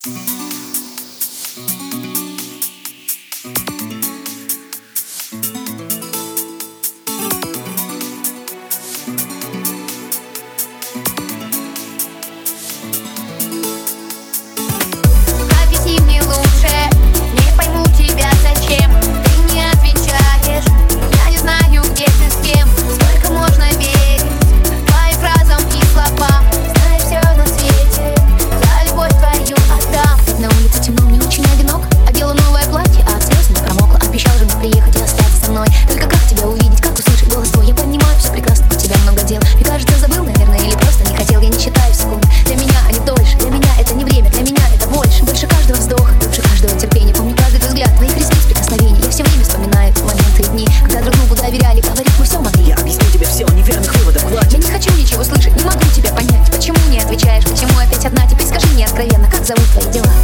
Объясни мне лучше, не пойму тебя зачем. Ты не отвечаешь, я не знаю, где ты с кем. Сколько можно верить твоим фразам и словам? Знаешь, все на свете за любовь твою отдам. На улице темно, мне очень одинок. Одела новое платье, а от слез не промокла. Обещал же мне приехать и остаться со мной. Только как тебя увидеть, как услышать голос твой? Я понимаю, все прекрасно, у тебя много дел. И кажется, забыл, наверное, или просто не хотел. Я не считаю секунд, для меня они дольше. Для меня это не время, для меня это больше. Больше каждого вздоха, больше каждого терпения. Помню каждый твой взгляд, твоих ресниц, прикосновений. Я все время вспоминаю моменты и дни, когда друг другу доверяли, говорить мы все могли. Я объясню тебе все, неверных выводов хватит. Я не хочу ничего слышать, не могу тебя понять. Почему не отвечаешь, почему опять одна? Теперь скажи мне откровенно, как зовут твои дела?